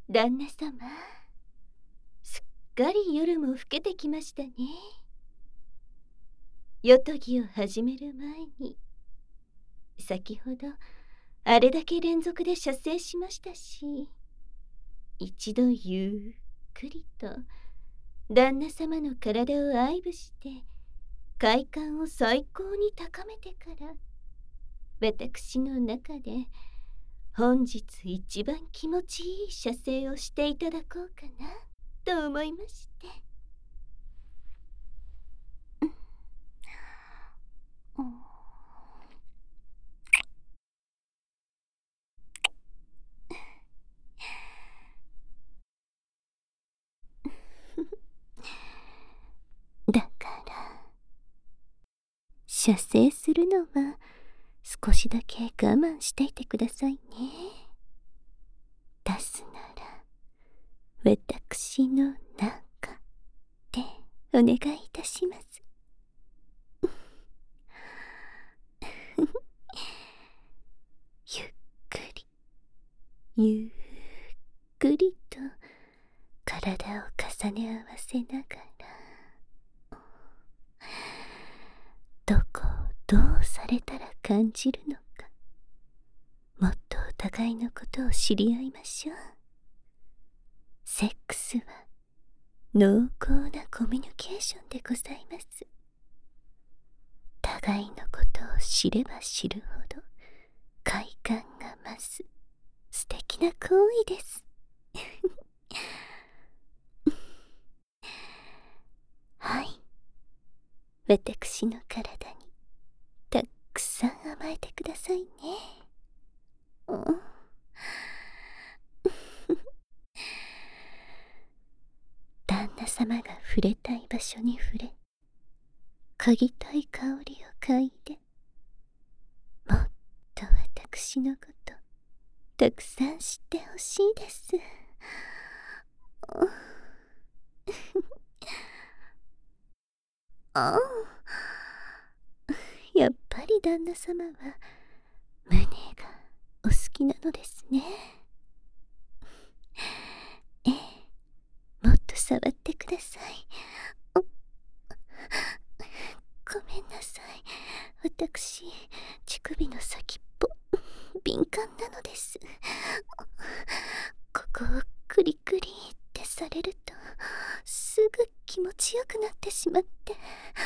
旦那様、すっかり夜も更けてきましたね。夜とぎを始める前に、先ほどあれだけ連続で射精しましたし、一度ゆっくりと旦那様の体を愛撫して快感を最高に高めてから私の中で本日一番気持ちいい射精をしていただこうかなと思いまして。だから射精するのは少しだけ我慢していてくださいね。出すなら私の中でお願いいたします。ゆっくりゆっくりと体を重ね合わせながら、どこをどうされたら感じるのか、もっとお互いのことを知り合いましょう。セックスは濃厚なコミュニケーションでございます。互いのことを知れば知るほど快感が増す素敵な行為です。はい、私の体にたくさん甘えてくださいね。旦那様が触れたい場所に触れ、嗅ぎたい香りを嗅いで、もっと私のことたくさん知ってほしいです。やっぱり旦那様は胸がお好きなのですね。ええ、もっと触ってください。ごめんなさい、私乳首の先っぽ敏感なのです。ここをクリクリってされるとすぐ気持ちよくなってしまって。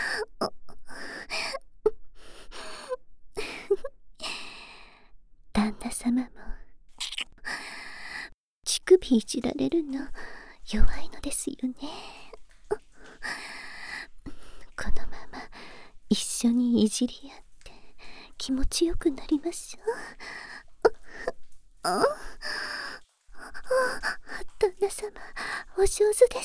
旦那様も乳首いじられるの弱いのですよね。このまま一緒にいじり合って気持ちよくなりましょう。旦那様お上手です。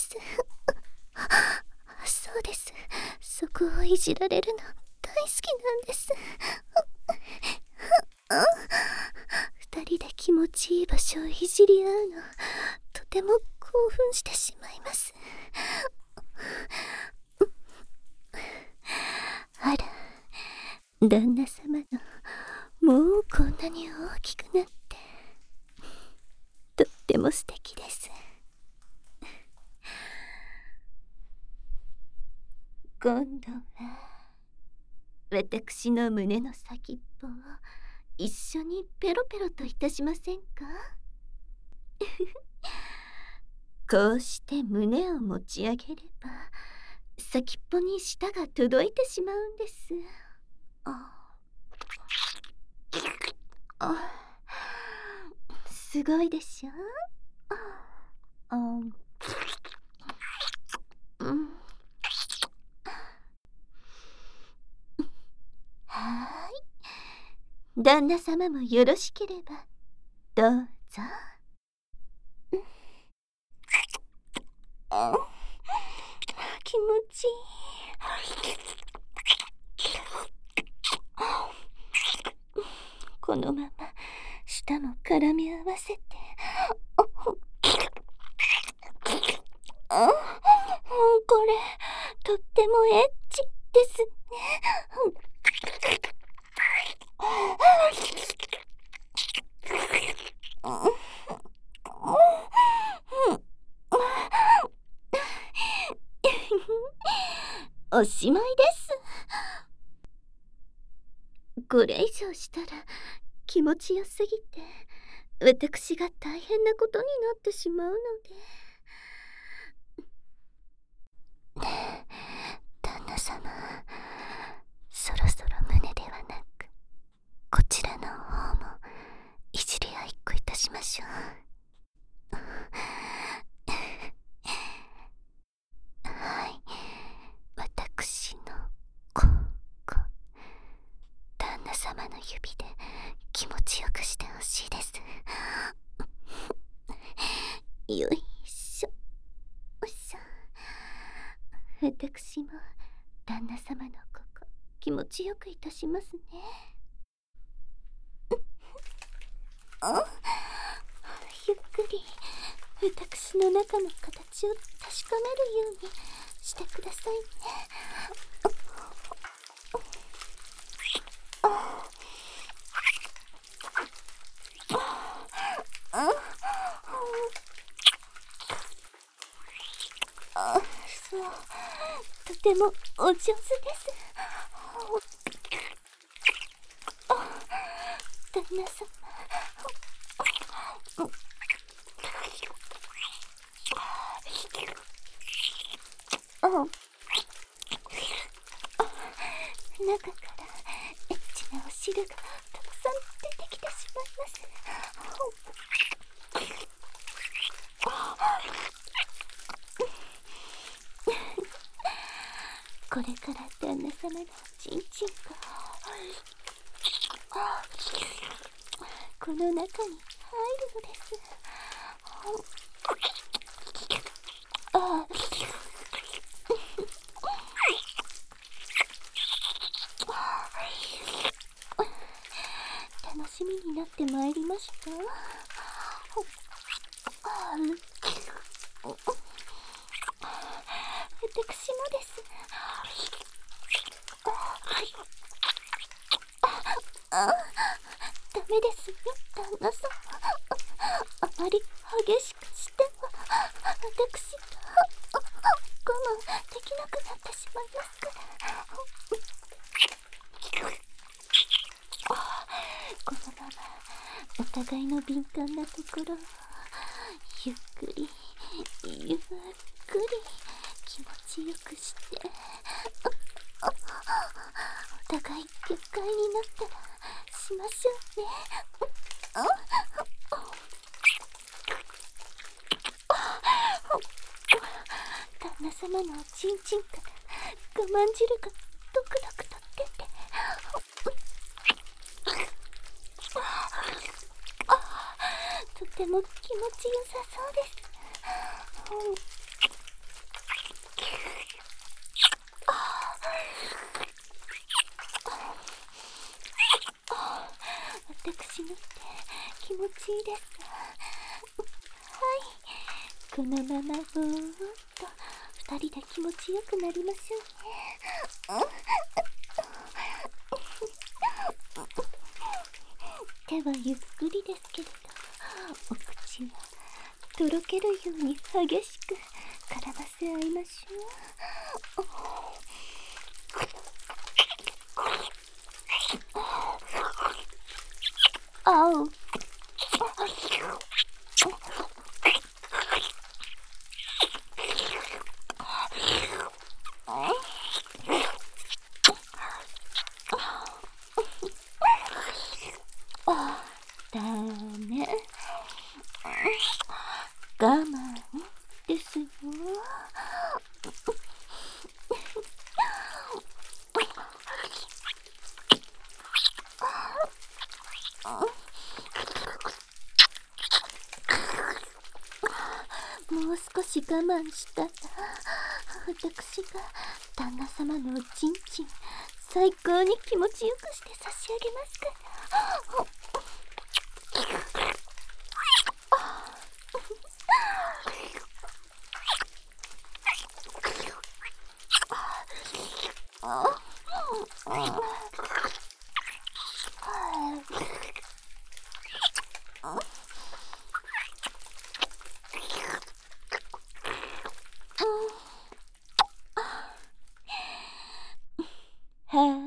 そうです、そこをいじられるの大好きなんです。二人で気持ちいい場所をいじり合うのとても興奮してしまいます。あら、旦那様のもうこんなに大きくなってとっても素敵です。今度は私の胸の先っぽを一緒にペロペロといたしませんか？こうして胸を持ち上げれば先っぽに舌が届いてしまうんです。すごいでしょ。はーい、旦那様もよろしければどうぞ。気持ちいい。このまま舌も絡み合わせて。これとってもエッチですね。 おしまいです。これ以上したら気持ちよすぎて私が大変なことになってしまうので。旦那様、そろそろ胸ではなくこちらの方もいじり合いっこいたしましょう。はい、私のこ旦那様の指で気持ちよくしてほしいです。よいしょ。私も旦那様のここ気持ちよくいたしますね。ゆっくり私の中の形を確かめるようにしてくださいね。そう、とてもお上手です。旦那様、中からエッチなお汁がたくさん出てきてしまいます。これから旦那様のチンチンがこの中に入るのです。楽しみになってまいりました。私もです。ダメですよ、旦那様。あまり激しくしては私が我慢できなくなってしまいますから。このままお互いの敏感なところをゆっくりゆっくり気持ちよくしてお互い愉快になったらしましょうね。旦那様のおちんちんから我慢汁がドクドクと出てとても気持ちよさそうです。私のって気持ちいいです。はい、このままぼーっと二人で気持ちよくなりましょうね。手はゆっくりですけれどお口はとろけるように激しく絡ませ合いましょう。あう。ダメ。我慢ですよ。もう少し我慢したら私が旦那様のおちんちん最高に気持ちよくして差し上げますから。 は